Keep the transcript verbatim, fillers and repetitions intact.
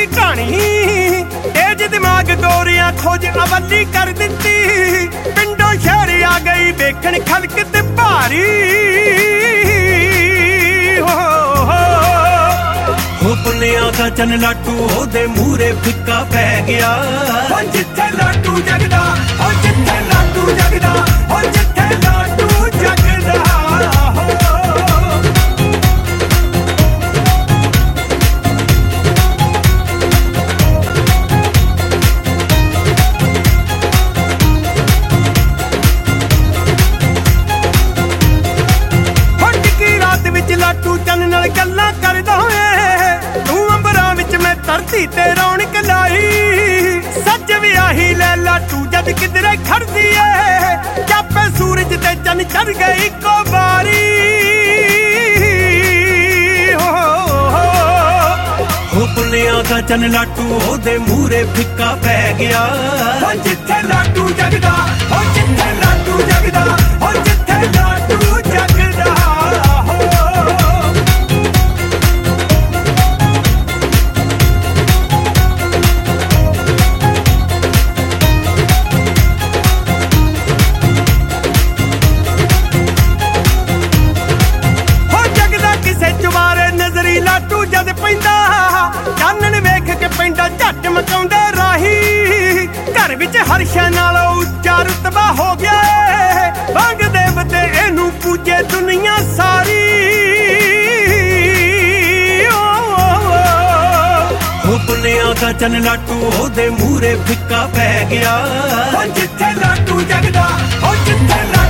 ਦੀ ਕਹਾਣੀ ਤੇਜ ਦਿਮਾਗ ਗੋਰੀਆਂ ਖੋਜ ਅਵੱਲੀ ਕਰ ਦਿੱਤੀ। ਪਿੰਡੋਂ ਸ਼ਹਿਰ ਆ ਗਈ ਵੇਖਣ ਖਲਕ ਤੇ ਭਾਰੀ ਹੋ ਪੁੰਨਿਆਂ ਦਾ ਚੰਨ ਲਾਟੂ ਉਹਦੇ ਮੂਹਰੇ ਫਿੱਕਾ ਪੈ ਗਿਆ। ਜਿੱਥੇ ਲਾਟੂ ਜਗਦਾ ਉਹ ਜਿੱਥੇ ਲਾਟੂ ਜਗਦਾ ਉਹ ਜਿੱਥੇ ਲਾਟੂ ਜਗਦਾ ਲਾਟੂ ਚੰਨ ਨਾਲ ਗੱਲਾਂ ਕਰਦਾ ਏ ਤੂੰ ਅੰਬਰਾਂ ਵਿੱਚ ਮੈਂ ਧਰਤੀ ਤੇ ਰੌਣਕ ਲਾਈ। ਸੱਜ ਵੀ ਆਹੀ ਲੈ ਲਾਟੂ ਜਦ ਕਿਧਰੇ ਖੜਦੀ ਏ ਚਾਪੇ ਸੂਰਜ ਤੇ ਚੰਨ ਚੜ ਗਈ ਇੱਕੋ ਵਾਰੀ ਹੋ ਪੁੰਨਿਆਂ ਦਾ ਚੰਨ ਲਾਟੂ ਉਹਦੇ ਮੂਹਰੇ ਫਿੱਕਾ ਪੈ ਗਿਆ। ਜਿੱਥੇ ਲਾਟੂ ਜਗਦਾ ਉਹ ਜਿੱਥੇ ਲਾਟੂ ਜਗਦਾ ਉਹ ਜਿੱਥੇ ਲਾਟੂ ਜਗਦਾ ਲਾਟੂ ਜਦ ਪੈਂਦਾ ਚਾਨਣ ਵੇਖ ਕੇ ਪੈਂਦਾ ਝੱਟ ਮਚਾਉਂਦੇ ਰਾਹੀ। ਘਰ ਵਿੱਚ ਹਰਸ਼ਾਂ ਨਾਲੋਂ ਉੱਚਾ ਰੁਤਬਾ ਹੋ ਗਿਆ ਵਾਂਗ ਦੇਵਤੇ ਇਹਨੂੰ ਪੂਜੇ ਦੁਨੀਆ ਸਾਰੀ। ਹੋ ਪੁੰਨਿਆਂ ਦਾ ਚੰਨ ਲਾਟੂ ਉਹਦੇ ਮੂਹਰੇ ਫਿੱਕਾ ਪੈ ਗਿਆ। ਜਿੱਥੇ ਲਾਟੂ ਜਗਦਾ ਉਹ ਜਿੱਥੇ